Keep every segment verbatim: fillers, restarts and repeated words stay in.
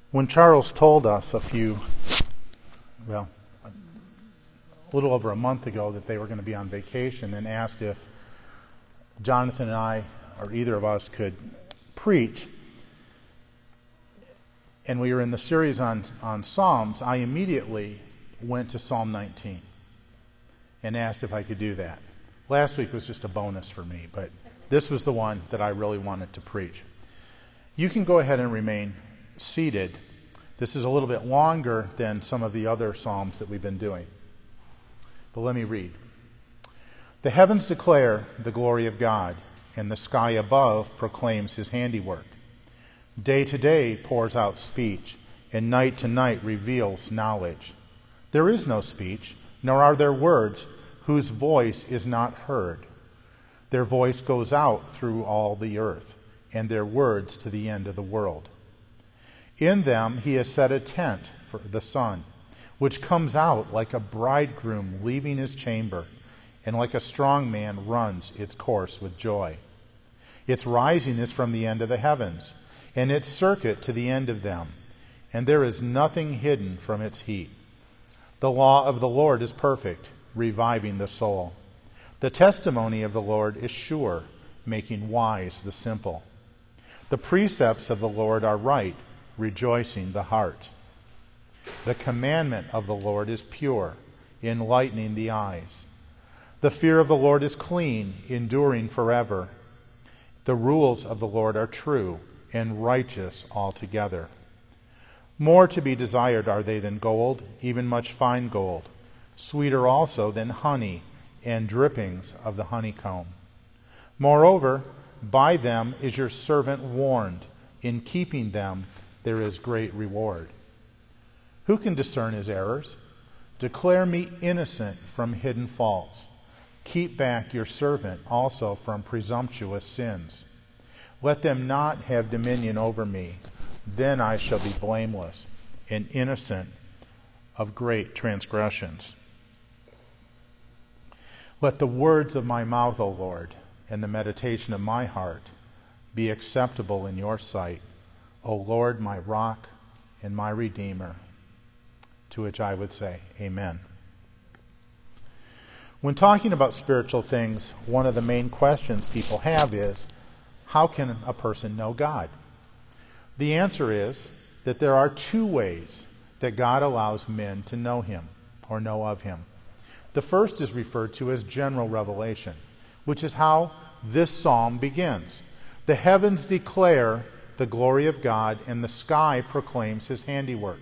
When Charles told us a few, well, a little over a month ago that they were going to be on vacation and asked if Jonathan and I, or either of us, could preach, and we were in the series on, on Psalms, I immediately went to Psalm nineteen and asked if I could do that. Last week was just a bonus for me, but this was the one that I really wanted to preach. You can go ahead and remain seated. This is a little bit longer than some of the other Psalms that we've been doing. But let me read. The heavens declare the glory of God, and the sky above proclaims his handiwork. Day to day pours out speech, and night to night reveals knowledge. There is no speech, nor are there words whose voice is not heard. Their voice goes out through all the earth, and their words to the end of the world. In them he has set a tent for the sun, which comes out like a bridegroom leaving his chamber, and like a strong man runs its course with joy. Its rising is from the end of the heavens, and its circuit to the end of them, and there is nothing hidden from its heat. The law of the Lord is perfect, reviving the soul. The testimony of the Lord is sure, making wise the simple. The precepts of the Lord are right, rejoicing the heart. The commandment of the Lord is pure, enlightening the eyes. The fear of the Lord is clean, enduring forever. The rules of the Lord are true and righteous altogether. More to be desired are they than gold, even much fine gold, sweeter also than honey and drippings of the honeycomb. Moreover, by them is your servant warned. In keeping them there is great reward. Who can discern his errors? Declare me innocent from hidden faults. Keep back your servant also from presumptuous sins. Let them not have dominion over me. Then I shall be blameless and innocent of great transgressions. Let the words of my mouth, O Lord, and the meditation of my heart be acceptable in your sight, O Lord, my rock and my redeemer. To which I would say, Amen. When talking about spiritual things, one of the main questions people have is, how can a person know God? The answer is that there are two ways that God allows men to know him or know of him. The first is referred to as general revelation, which is how this psalm begins. The heavens declare the glory of God, and the sky proclaims his handiwork.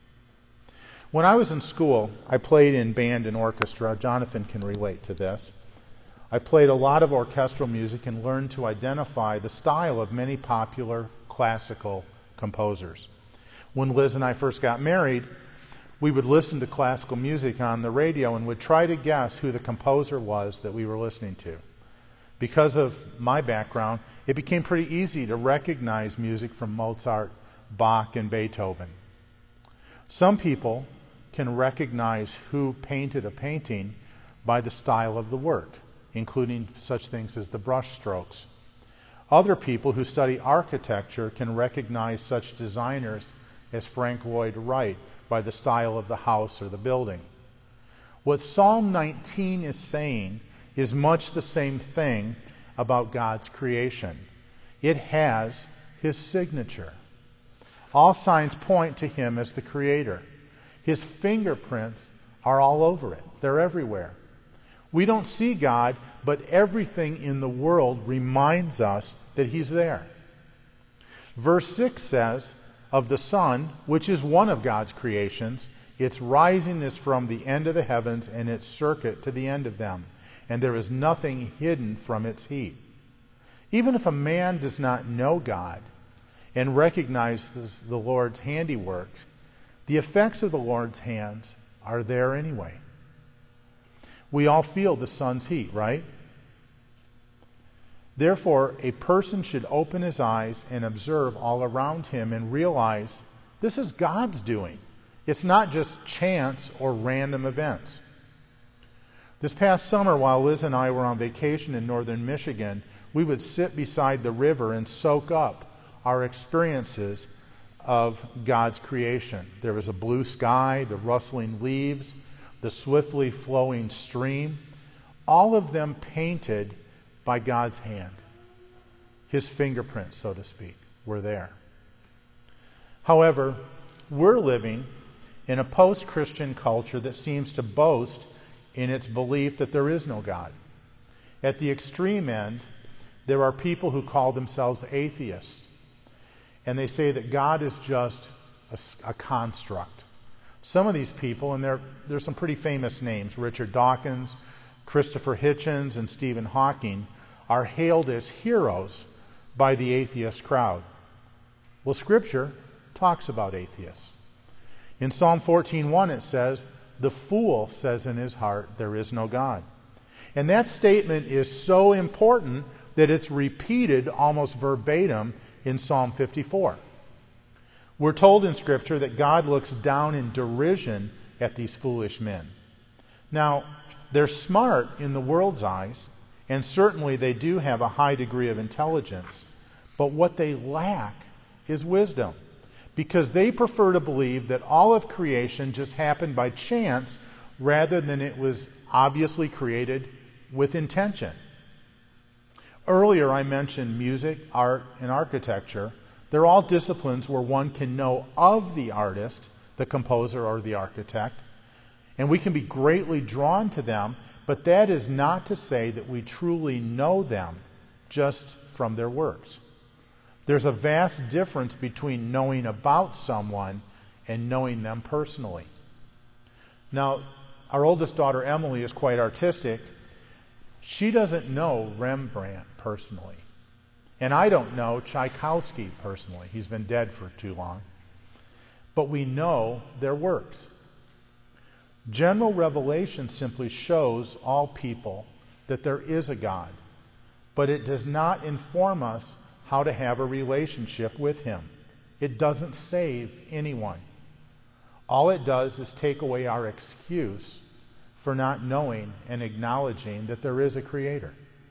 When I was in school, I played in band and orchestra. Jonathan can relate to this. I played a lot of orchestral music and learned to identify the style of many popular classical composers. When Liz and I first got married, we would listen to classical music on the radio and would try to guess who the composer was that we were listening to. Because of my background, it became pretty easy to recognize music from Mozart, Bach, and Beethoven. Some people can recognize who painted a painting by the style of the work, including such things as the brush strokes. Other people who study architecture can recognize such designers as Frank Lloyd Wright by the style of the house or the building. What Psalm nineteen is saying is much the same thing about God's creation. It has his signature. All signs point to him as the creator. His fingerprints are all over it. They're everywhere. We don't see God, but everything in the world reminds us that he's there. Verse six says, of the sun, which is one of God's creations, its rising is from the end of the heavens, and its circuit to the end of them, and there is nothing hidden from its heat. Even if a man does not know God and recognizes the Lord's handiwork, the effects of the Lord's hands are there anyway. We all feel the sun's heat, right? Therefore, a person should open his eyes and observe all around him and realize this is God's doing. It's not just chance or random events. This past summer, while Liz and I were on vacation in northern Michigan, we would sit beside the river and soak up our experiences of God's creation. There was a blue sky, the rustling leaves, the swiftly flowing stream, all of them painted by God's hand. His fingerprints, so to speak, were there. However, we're living in a post-Christian culture that seems to boast in its belief that there is no God. At the extreme end, there are people who call themselves atheists, and they say that God is just a, a construct. Some of these people, and there, there's some pretty famous names, Richard Dawkins, Christopher Hitchens, and Stephen Hawking, are hailed as heroes by the atheist crowd. Well, Scripture talks about atheists. In Psalm fourteen one it says, "The fool says in his heart, there is no God." And that statement is so important that it's repeated almost verbatim in Psalm fifty-four. We're told in Scripture that God looks down in derision at these foolish men. Now, they're smart in the world's eyes, and certainly they do have a high degree of intelligence, but what they lack is wisdom, because they prefer to believe that all of creation just happened by chance rather than it was obviously created with intention. Earlier I mentioned music, art, and architecture. They're all disciplines where one can know of the artist, the composer, or the architect, and we can be greatly drawn to them, but that is not to say that we truly know them just from their works. There's a vast difference between knowing about someone and knowing them personally. Now, our oldest daughter, Emily, is quite artistic. She doesn't know Rembrandt personally. And I don't know Tchaikovsky personally. He's been dead for too long. But we know their works. General revelation simply shows all people that there is a God, but it does not inform us how to have a relationship with Him. It doesn't save anyone. All it does is take away our excuse for not knowing and acknowledging that there is a Creator.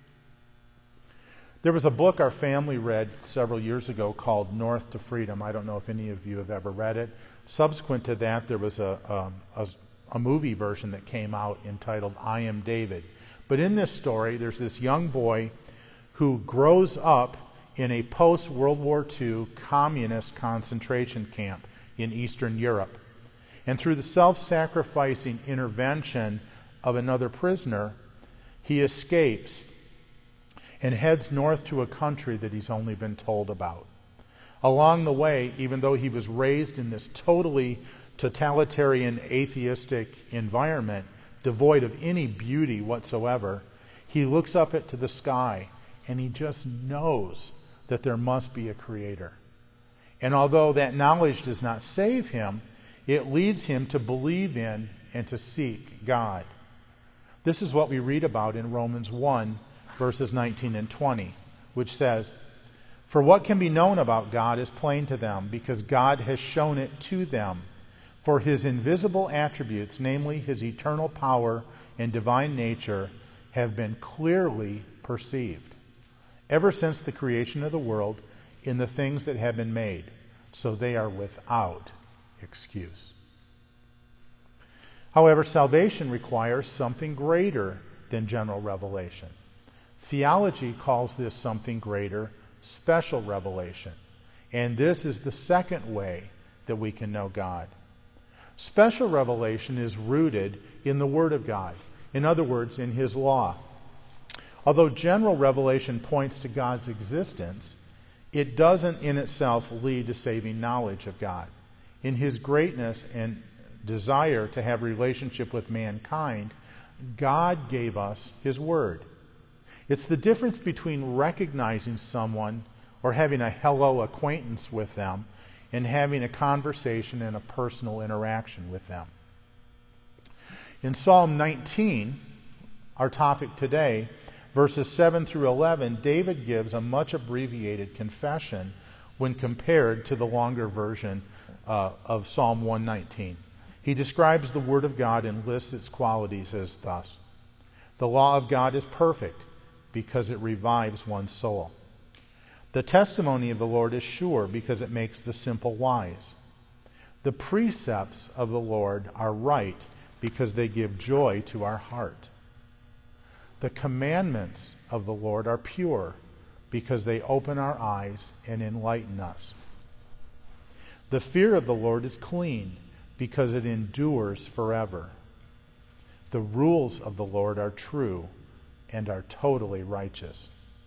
There was a book our family read several years ago called North to Freedom. I don't know if any of you have ever read it. Subsequent to that, there was a, a, a, a movie version that came out entitled I Am David. But in this story, there's this young boy who grows up in a post-World War Two communist concentration camp in Eastern Europe. And through the self-sacrificing intervention of another prisoner, he escapes and heads north to a country that he's only been told about. Along the way, even though he was raised in this totally totalitarian, atheistic environment, devoid of any beauty whatsoever, he looks up into the sky and he just knows that there must be a Creator. And although that knowledge does not save him, it leads him to believe in and to seek God. This is what we read about in Romans one, verses nineteen and twenty, which says, "For what can be known about God is plain to them, because God has shown it to them. For His invisible attributes, namely His eternal power and divine nature, have been clearly perceived, ever since the creation of the world, in the things that have been made, so they are without excuse." However, salvation requires something greater than general revelation. Theology calls this something greater, special revelation. And this is the second way that we can know God. Special revelation is rooted in the Word of God. In other words, in His law. Although general revelation points to God's existence, it doesn't in itself lead to saving knowledge of God. In His greatness and desire to have relationship with mankind, God gave us His Word. It's the difference between recognizing someone or having a hello acquaintance with them and having a conversation and a personal interaction with them. In Psalm nineteen, our topic today, verses seven through eleven, David gives a much abbreviated confession when compared to the longer version uh, of Psalm one nineteen. He describes the Word of God and lists its qualities as thus: "The law of God is perfect, because it revives one's soul. The testimony of the Lord is sure because it makes the simple wise. The precepts of the Lord are right because they give joy to our heart. The commandments of the Lord are pure because they open our eyes and enlighten us. The fear of the Lord is clean because it endures forever. The rules of the Lord are true and are totally righteous.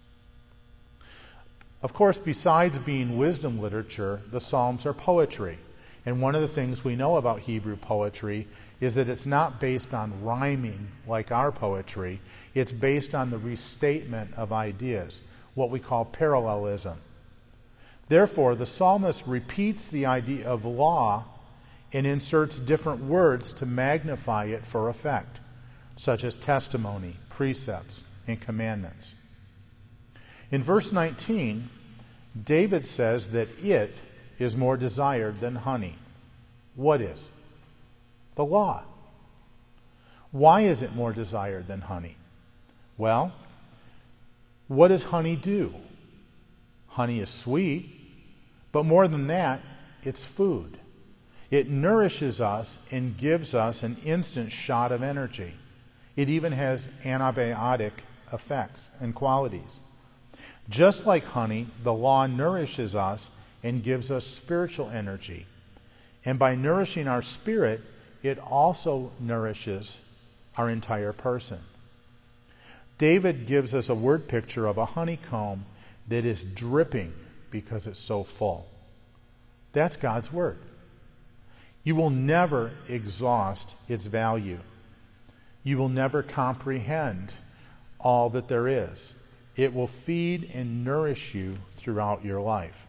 Of course, besides being wisdom literature, the Psalms are poetry. And one of the things we know about Hebrew poetry is that it's not based on rhyming like our poetry. It's based on the restatement of ideas, what we call parallelism. Therefore, the psalmist repeats the idea of law and inserts different words to magnify it for effect, such as testimony, precepts, and commandments. In verse nineteen, David says that it is more desired than honey. What is? The law. Why is it more desired than honey? Well, what does honey do? Honey is sweet, but more than that, it's food. It nourishes us and gives us an instant shot of energy. It even has antibiotic effects and qualities. Just like honey, the law nourishes us and gives us spiritual energy. And by nourishing our spirit, it also nourishes our entire person. David gives us a word picture of a honeycomb that is dripping because it's so full. That's God's word. You will never exhaust its value. You will never comprehend all that there is. It will feed and nourish you throughout your life.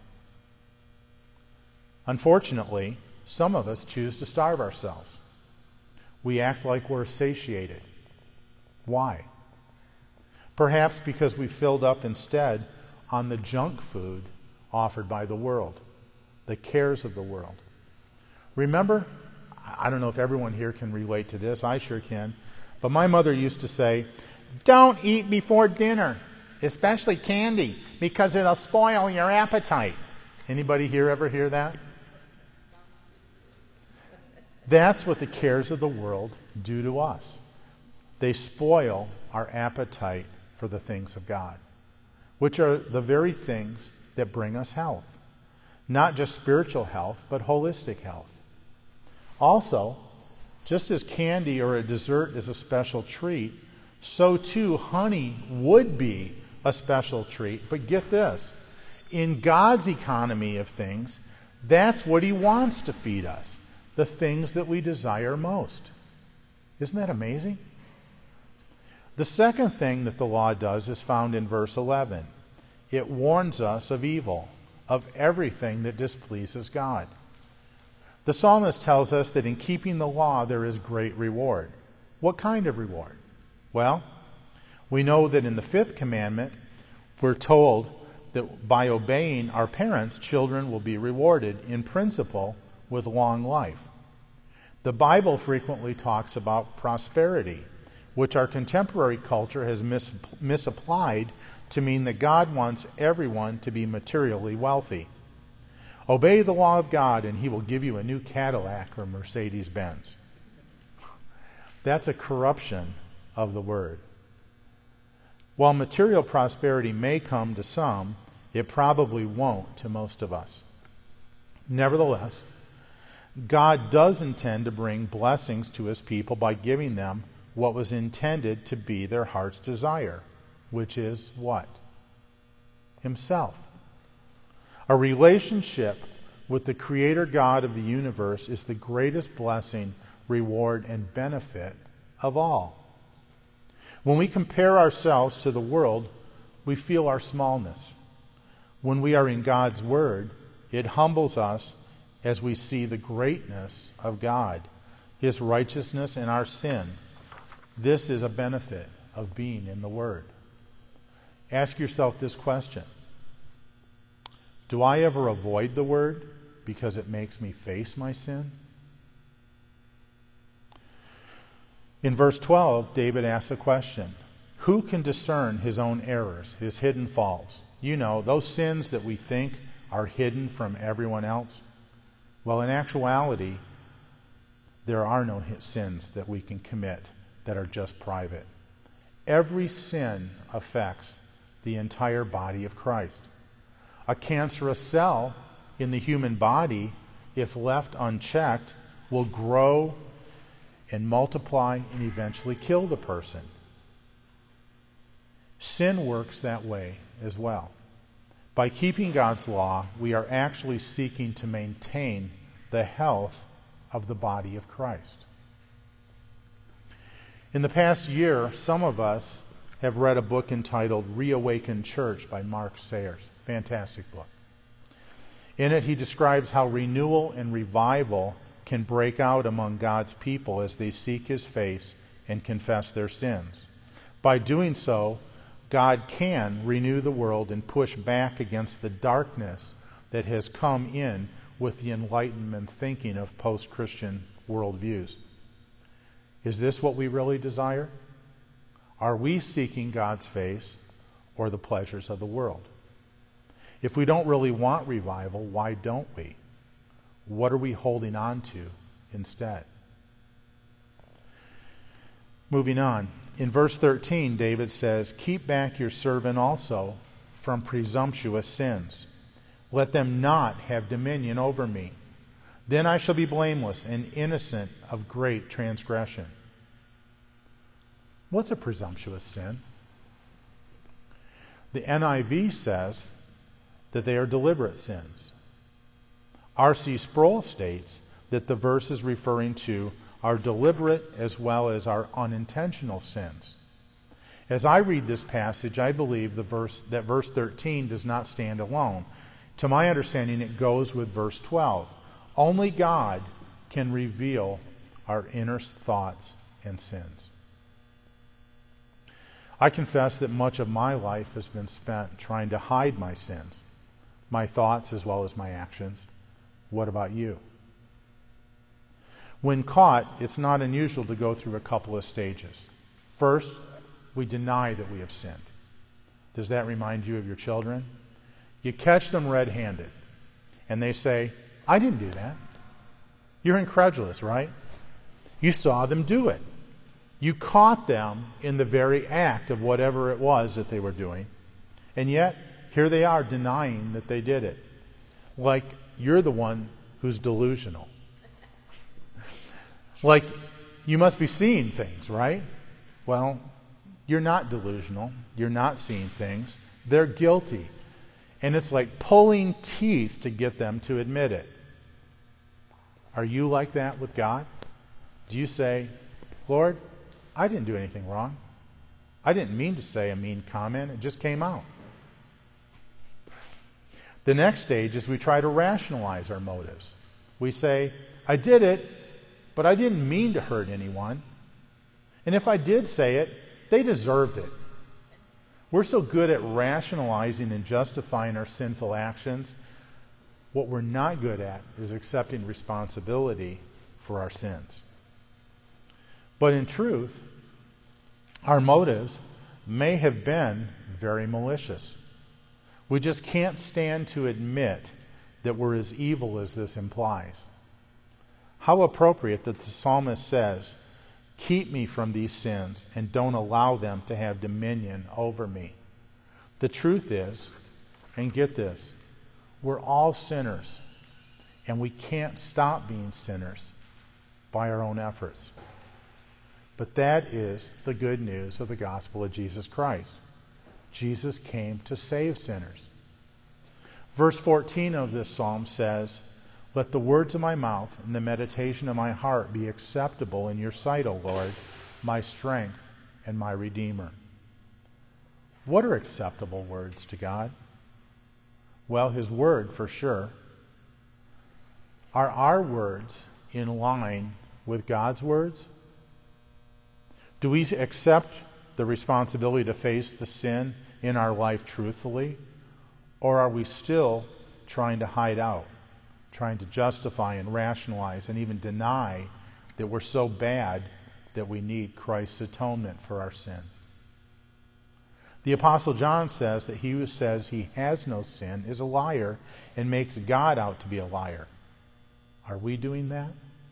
Unfortunately, some of us choose to starve ourselves. We act like we're satiated. Why? Perhaps because we filled up instead on the junk food offered by the world, the cares of the world. Remember, I don't know if everyone here can relate to this, I sure can, but my mother used to say, don't eat before dinner, especially candy, because it'll spoil your appetite. Anybody here ever hear that? That's what the cares of the world do to us. They spoil our appetite for the things of God, which are the very things that bring us health. Not just spiritual health, but holistic health. Also, just as candy or a dessert is a special treat, so too honey would be a special treat. But get this, in God's economy of things, that's what He wants to feed us, the things that we desire most. Isn't that amazing? The second thing that the law does is found in verse eleven. It warns us of evil, of everything that displeases God. The psalmist tells us that in keeping the law there is great reward. What kind of reward? Well, we know that in the fifth commandment, we're told that by obeying our parents, children will be rewarded in principle with long life. The Bible frequently talks about prosperity, which our contemporary culture has mis- misapplied to mean that God wants everyone to be materially wealthy. Obey the law of God and He will give you a new Cadillac or Mercedes-Benz. That's a corruption of the word. While material prosperity may come to some, it probably won't to most of us. Nevertheless, God does intend to bring blessings to His people by giving them what was intended to be their heart's desire, which is what? Himself. A relationship with the Creator God of the universe is the greatest blessing, reward, and benefit of all. When we compare ourselves to the world, we feel our smallness. When we are in God's Word, it humbles us as we see the greatness of God, His righteousness, and our sin. This is a benefit of being in the Word. Ask yourself this question. Do I ever avoid the Word because it makes me face my sin? In verse twelve, David asks a question. Who can discern his own errors, his hidden faults? You know, those sins that we think are hidden from everyone else, well, in actuality, there are no sins that we can commit that are just private. Every sin affects the entire body of Christ. A cancerous cell in the human body, if left unchecked, will grow and multiply and eventually kill the person. Sin works that way as well. By keeping God's law, we are actually seeking to maintain the health of the body of Christ. In the past year, some of us have read a book entitled Reawakened Church by Mark Sayers. Fantastic book. In it, he describes how renewal and revival can break out among God's people as they seek His face and confess their sins. By doing so, God can renew the world and push back against the darkness that has come in with the Enlightenment thinking of post-Christian worldviews. Is this what we really desire? Are we seeking God's face or the pleasures of the world? If we don't really want revival, why don't we? What are we holding on to instead? Moving on. In verse thirteen, David says, "Keep back your servant also from presumptuous sins. Let them not have dominion over me. Then I shall be blameless and innocent of great transgression." What's a presumptuous sin? The N I V says that they are deliberate sins. R C Sproul states that the verse is referring to our deliberate as well as our unintentional sins. As I read this passage, I believe the verse that verse thirteen does not stand alone. To my understanding, it goes with verse twelve. Only God can reveal our inner thoughts and sins. I confess that much of my life has been spent trying to hide my sins, my thoughts as well as my actions. What about you? When caught, it's not unusual to go through a couple of stages. First, we deny that we have sinned. Does that remind you of your children? You catch them red-handed, and they say, "I didn't do that." You're incredulous, right? You saw them do it. You caught them in the very act of whatever it was that they were doing, and yet here they are denying that they did it. Like you're the one who's delusional. Like you must be seeing things, right? Well, you're not delusional. You're not seeing things. They're guilty. And it's like pulling teeth to get them to admit it. Are you like that with God? Do you say, "Lord, I didn't do anything wrong. I didn't mean to say a mean comment. It just came out"? The next stage is we try to rationalize our motives. We say, "I did it, but I didn't mean to hurt anyone. And if I did say it, they deserved it." We're so good at rationalizing and justifying our sinful actions. What we're not good at is accepting responsibility for our sins. But in truth, our motives may have been very malicious. We just can't stand to admit that we're as evil as this implies. How appropriate that the psalmist says, "Keep me from these sins and don't allow them to have dominion over me." The truth is, and get this, we're all sinners, and we can't stop being sinners by our own efforts. But that is the good news of the gospel of Jesus Christ. Jesus came to save sinners. Verse fourteen of this psalm says, "Let the words of my mouth and the meditation of my heart be acceptable in your sight, O Lord, my strength and my Redeemer." What are acceptable words to God? Well, His Word for sure. Are our words in line with God's words? Do we accept the responsibility to face the sin in our life truthfully? Or are we still trying to hide out, trying to justify and rationalize and even deny that we're so bad that we need Christ's atonement for our sins? The Apostle John says that he who says he has no sin is a liar and makes God out to be a liar. Are we doing that?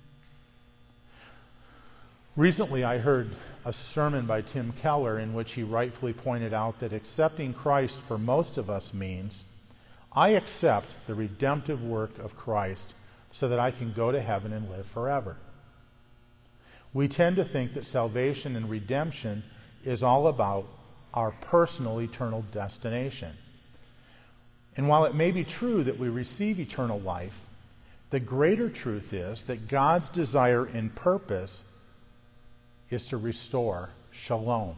Recently I heard a sermon by Tim Keller in which he rightfully pointed out that accepting Christ for most of us means I accept the redemptive work of Christ so that I can go to heaven and live forever. We tend to think that salvation and redemption is all about our personal eternal destination. And while it may be true that we receive eternal life, the greater truth is that God's desire and purpose is to restore shalom.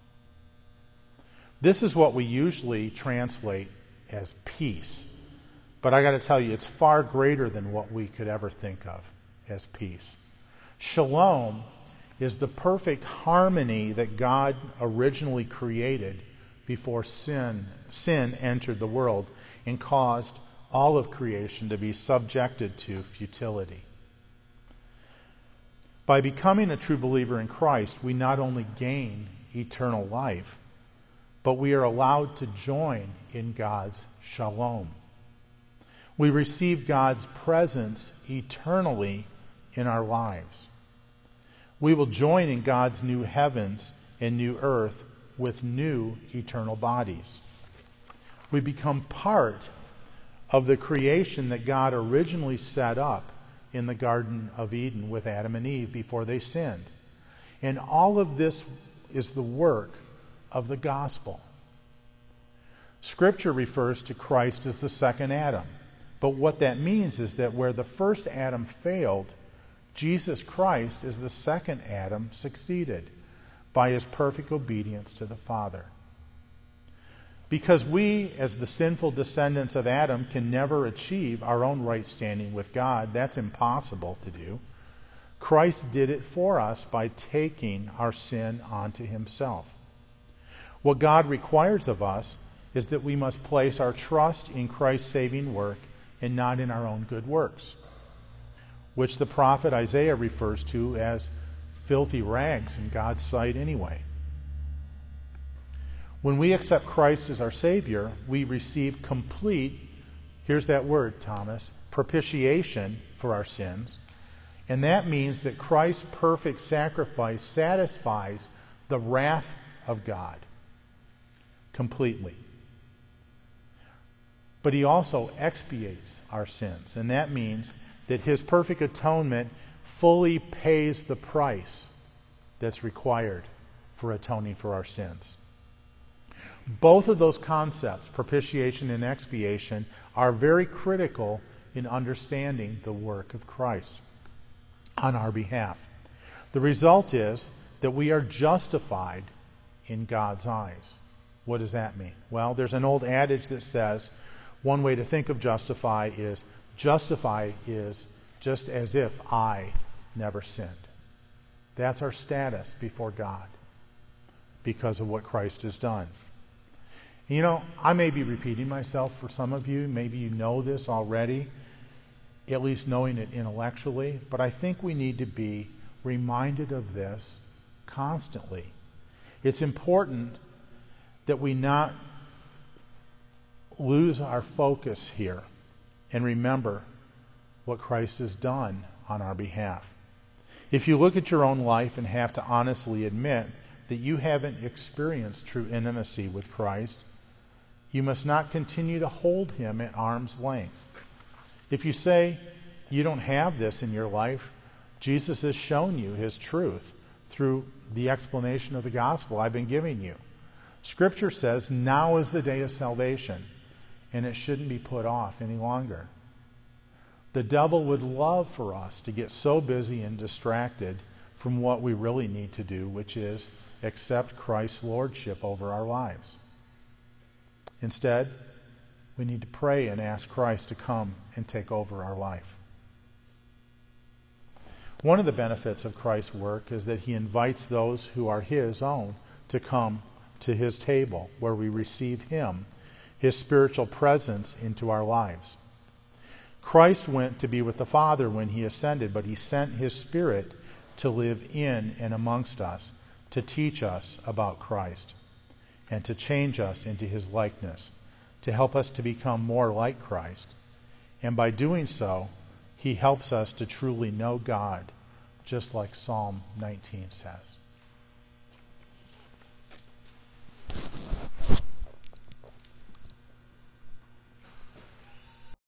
This is what we usually translate as peace. But I got to tell you, it's far greater than what we could ever think of as peace. Shalom is the perfect harmony that God originally created before sin, sin entered the world and caused all of creation to be subjected to futility. By becoming a true believer in Christ, we not only gain eternal life, but we are allowed to join in God's shalom. We receive God's presence eternally in our lives. We will join in God's new heavens and new earth with new eternal bodies. We become part of the creation that God originally set up in the Garden of Eden with Adam and Eve before they sinned. And all of this is the work of the gospel. Scripture refers to Christ as the second Adam. But what that means is that where the first Adam failed, Jesus Christ as the second Adam succeeded by his perfect obedience to the Father. Because we, as the sinful descendants of Adam, can never achieve our own right standing with God, that's impossible to do, Christ did it for us by taking our sin onto himself. What God requires of us is that we must place our trust in Christ's saving work and not in our own good works, which the prophet Isaiah refers to as filthy rags in God's sight anyway. When we accept Christ as our Savior, we receive complete, here's that word, Thomas, propitiation for our sins. And that means that Christ's perfect sacrifice satisfies the wrath of God completely. But he also expiates our sins. And that means that his perfect atonement fully pays the price that's required for atoning for our sins. Both of those concepts, propitiation and expiation, are very critical in understanding the work of Christ on our behalf. The result is that we are justified in God's eyes. What does that mean? Well, there's an old adage that says one way to think of justify is justify is just as if I never sinned. That's our status before God because of what Christ has done. You know, I may be repeating myself for some of you. Maybe you know this already, at least knowing it intellectually. But I think we need to be reminded of this constantly. It's important that we not lose our focus here and remember what Christ has done on our behalf. If you look at your own life and have to honestly admit that you haven't experienced true intimacy with Christ, you must not continue to hold him at arm's length. If you say you don't have this in your life, Jesus has shown you his truth through the explanation of the gospel I've been giving you. Scripture says now is the day of salvation, and it shouldn't be put off any longer. The devil would love for us to get so busy and distracted from what we really need to do, which is accept Christ's lordship over our lives. Instead, we need to pray and ask Christ to come and take over our life. One of the benefits of Christ's work is that he invites those who are his own to come to his table, where we receive him, his spiritual presence, into our lives. Christ went to be with the Father when he ascended, but he sent his Spirit to live in and amongst us, to teach us about Christ. and to change us into his likeness, to help us to become more like Christ. And by doing so, he helps us to truly know God, just like Psalm nineteen says.